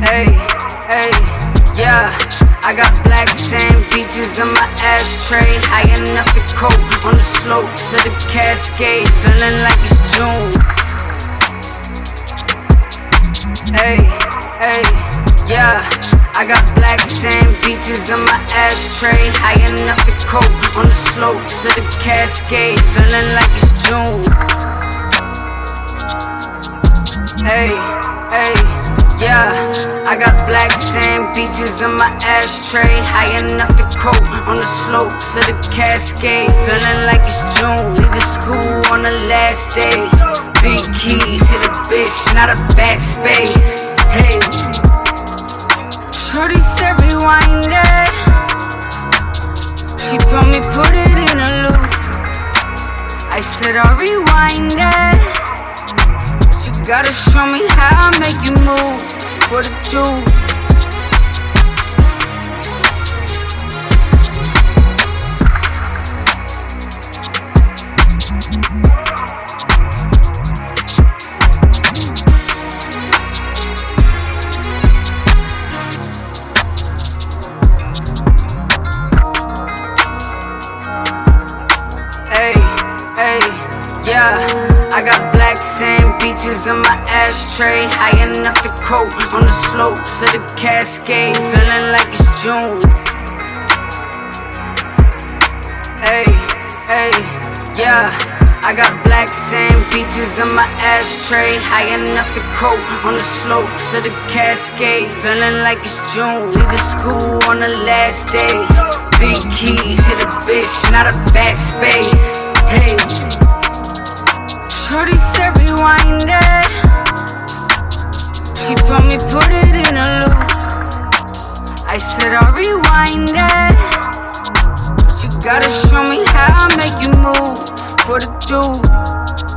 Hey, hey, yeah. I got black sand beaches on my ashtray, high enough to cope on the slopes of the Cascade, feeling like it's June. Hey, hey, yeah. I got black sand beaches on my ashtray, high enough to cope on the slopes of the Cascade, feeling like it's June. Hey, hey, yeah. I got black sand beaches on my ashtray, high enough to cope on the slopes of the Cascade, feeling like it's June. Leaving school on the last day, big keys, hit a bitch, not a backspace. Hey, shorty said rewind it. She told me put it in a loop. I said I'll rewind it. You gotta show me how I make you move. What it do? Hey, hey, yeah. I got black sand beaches on my ashtray, high enough to cope on the slopes of the Cascade, feeling like it's June. Hey, hey, yeah. I got black sand beaches on my ashtray, high enough to cope on the slopes of the Cascade, feeling like it's June. Leaving school on the last day, big keys, hit a bitch, not a backspace. Hey, shorty said rewind it. She told me put it in a loop. I said I'll rewind it. But you gotta show me how I make you move. What it do?